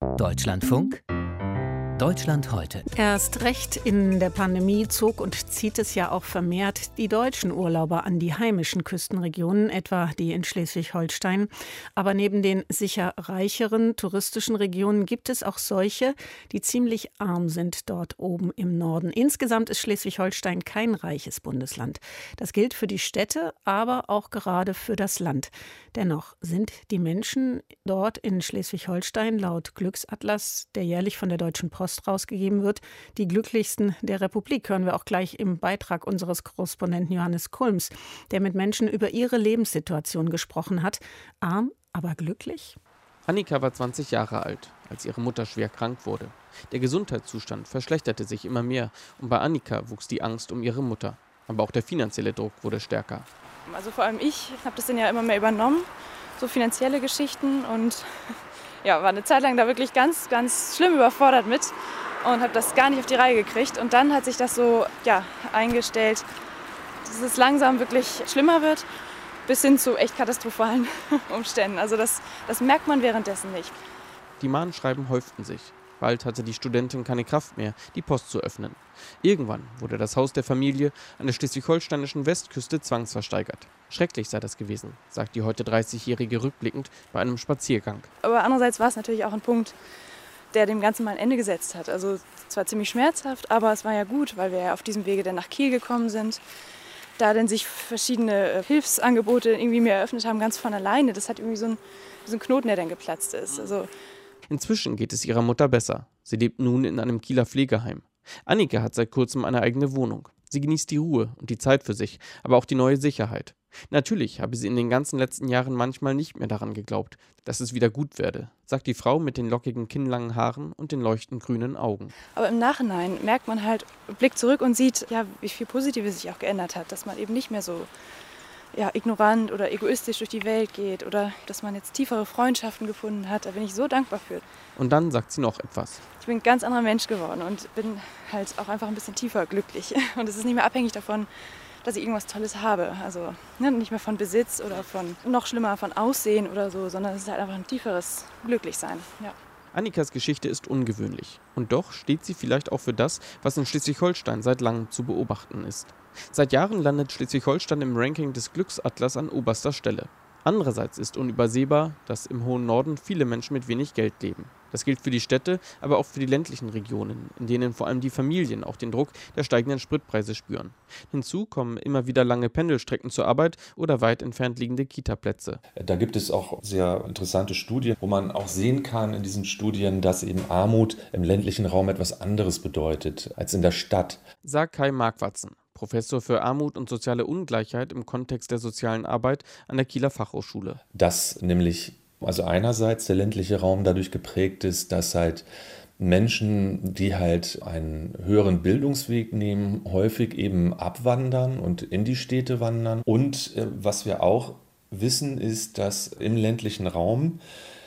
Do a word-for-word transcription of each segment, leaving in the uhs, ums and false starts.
Deutschlandfunk Deutschland heute. Erst recht in der Pandemie zog und zieht es ja auch vermehrt die deutschen Urlauber an die heimischen Küstenregionen, etwa die in Schleswig-Holstein. Aber neben den sicher reicheren touristischen Regionen gibt es auch solche, die ziemlich arm sind dort oben im Norden. Insgesamt ist Schleswig-Holstein kein reiches Bundesland. Das gilt für die Städte, aber auch gerade für das Land. Dennoch sind die Menschen dort in Schleswig-Holstein laut Glücksatlas, der jährlich von der Deutschen Post rausgegeben wird, die glücklichsten der Republik. Hören wir auch gleich im Beitrag unseres Korrespondenten Johannes Kulms, der mit Menschen über ihre Lebenssituation gesprochen hat. Arm, aber glücklich? Annika war zwanzig Jahre alt, als ihre Mutter schwer krank wurde. Der Gesundheitszustand verschlechterte sich immer mehr und bei Annika wuchs die Angst um ihre Mutter. Aber auch der finanzielle Druck wurde stärker. Also vor allem ich habe das dann ja immer mehr übernommen, so finanzielle Geschichten, und ja, war eine Zeit lang da wirklich ganz, ganz schlimm überfordert mit und habe das gar nicht auf die Reihe gekriegt. Und dann hat sich das so ja, eingestellt, dass es langsam wirklich schlimmer wird, bis hin zu echt katastrophalen Umständen. Also das, das merkt man währenddessen nicht. Die Mahnschreiben häuften sich. Bald hatte die Studentin keine Kraft mehr, die Post zu öffnen. Irgendwann wurde das Haus der Familie an der schleswig-holsteinischen Westküste zwangsversteigert. Schrecklich sei das gewesen, sagt die heute dreißigjährige rückblickend bei einem Spaziergang. Aber andererseits war es natürlich auch ein Punkt, der dem Ganzen mal ein Ende gesetzt hat. Also zwar ziemlich schmerzhaft, aber es war ja gut, weil wir ja auf diesem Wege dann nach Kiel gekommen sind. Da dann sich verschiedene Hilfsangebote irgendwie mehr eröffnet haben, ganz von alleine. Das hat irgendwie so ein, so ein Knoten, der dann geplatzt ist. Also Inzwischen geht es ihrer Mutter besser. Sie lebt nun in einem Kieler Pflegeheim. Annika hat seit kurzem eine eigene Wohnung. Sie genießt die Ruhe und die Zeit für sich, aber auch die neue Sicherheit. Natürlich habe sie in den ganzen letzten Jahren manchmal nicht mehr daran geglaubt, dass es wieder gut werde, sagt die Frau mit den lockigen kinnlangen Haaren und den leuchtend grünen Augen. Aber im Nachhinein merkt man halt, blickt zurück und sieht, ja, wie viel Positives sich auch geändert hat, dass man eben nicht mehr so ja, ignorant oder egoistisch durch die Welt geht oder dass man jetzt tiefere Freundschaften gefunden hat. Da bin ich so dankbar für. Und dann sagt sie noch etwas. Ich bin ein ganz anderer Mensch geworden und bin halt auch einfach ein bisschen tiefer glücklich. Und es ist nicht mehr abhängig davon, dass ich irgendwas Tolles habe. Also ne, nicht mehr von Besitz oder von, noch schlimmer, von Aussehen oder so, sondern es ist halt einfach ein tieferes Glücklichsein. Ja. Annikas Geschichte ist ungewöhnlich. Und doch steht sie vielleicht auch für das, was in Schleswig-Holstein seit langem zu beobachten ist. Seit Jahren landet Schleswig-Holstein im Ranking des Glücksatlas an oberster Stelle. Andererseits ist unübersehbar, dass im hohen Norden viele Menschen mit wenig Geld leben. Das gilt für die Städte, aber auch für die ländlichen Regionen, in denen vor allem die Familien auch den Druck der steigenden Spritpreise spüren. Hinzu kommen immer wieder lange Pendelstrecken zur Arbeit oder weit entfernt liegende Kitaplätze. Da gibt es auch sehr interessante Studien, wo man auch sehen kann in diesen Studien, dass eben Armut im ländlichen Raum etwas anderes bedeutet als in der Stadt. Sagt Kai Marquartzen, Professor für Armut und soziale Ungleichheit im Kontext der sozialen Arbeit an der Kieler Fachhochschule. Dass nämlich also einerseits der ländliche Raum dadurch geprägt ist, dass halt Menschen, die halt einen höheren Bildungsweg nehmen, häufig eben abwandern und in die Städte wandern. Und äh, was wir auch wissen, ist, dass im ländlichen Raum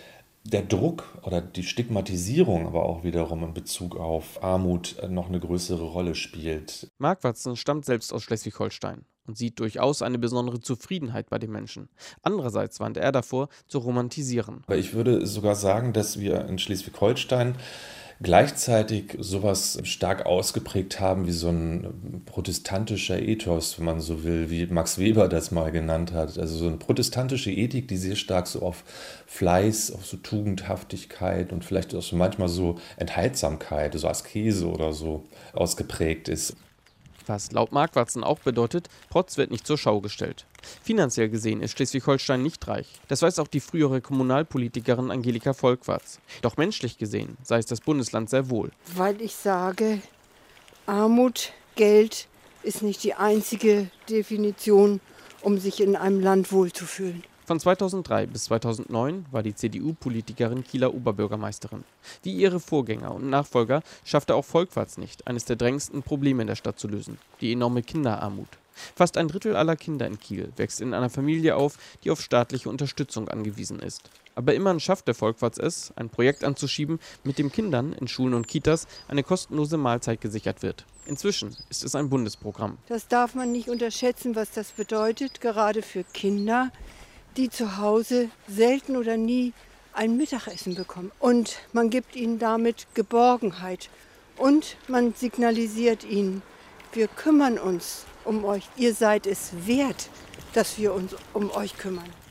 der Druck oder die Stigmatisierung aber auch wiederum in Bezug auf Armut noch eine größere Rolle spielt. Marquartzen stammt selbst aus Schleswig-Holstein und sieht durchaus eine besondere Zufriedenheit bei den Menschen. Andererseits warnt er davor, zu romantisieren. Ich würde sogar sagen, dass wir in Schleswig-Holstein gleichzeitig sowas stark ausgeprägt haben wie so ein protestantischer Ethos, wenn man so will, wie Max Weber das mal genannt hat. Also so eine protestantische Ethik, die sehr stark so auf Fleiß, auf so Tugendhaftigkeit und vielleicht auch so manchmal so Enthaltsamkeit, so Askese oder so ausgeprägt ist. Was laut Marquartzen auch bedeutet, Protz wird nicht zur Schau gestellt. Finanziell gesehen ist Schleswig-Holstein nicht reich. Das weiß auch die frühere Kommunalpolitikerin Angelika Volkwarts. Doch menschlich gesehen sei es das Bundesland sehr wohl. Weil ich sage, Armut, Geld ist nicht die einzige Definition, um sich in einem Land wohlzufühlen. Von zweitausenddrei bis zweitausendneun war die C D U-Politikerin Kieler Oberbürgermeisterin. Wie ihre Vorgänger und Nachfolger schaffte auch Volkwarts nicht, eines der drängendsten Probleme in der Stadt zu lösen: die enorme Kinderarmut. Fast ein Drittel aller Kinder in Kiel wächst in einer Familie auf, die auf staatliche Unterstützung angewiesen ist. Aber immerhin schafft der Volkwarts es, ein Projekt anzuschieben, mit dem Kindern in Schulen und Kitas eine kostenlose Mahlzeit gesichert wird. Inzwischen ist es ein Bundesprogramm. Das darf man nicht unterschätzen, was das bedeutet, gerade für Kinder, die zu Hause selten oder nie ein Mittagessen bekommen. Und man gibt ihnen damit Geborgenheit. Und man signalisiert ihnen, wir kümmern uns um euch. Ihr seid es wert, dass wir uns um euch kümmern.